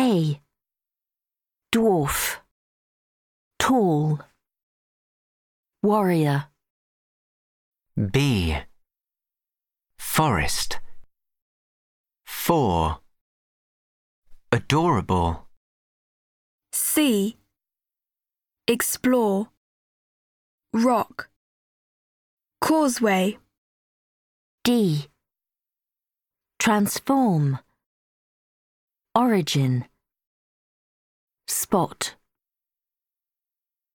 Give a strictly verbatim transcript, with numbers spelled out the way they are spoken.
A. Dwarf, tall. Warrior. B. Forest. Four. Adorable. C. Explore. Rock. Causeway. D. Transform. Origin. Spot.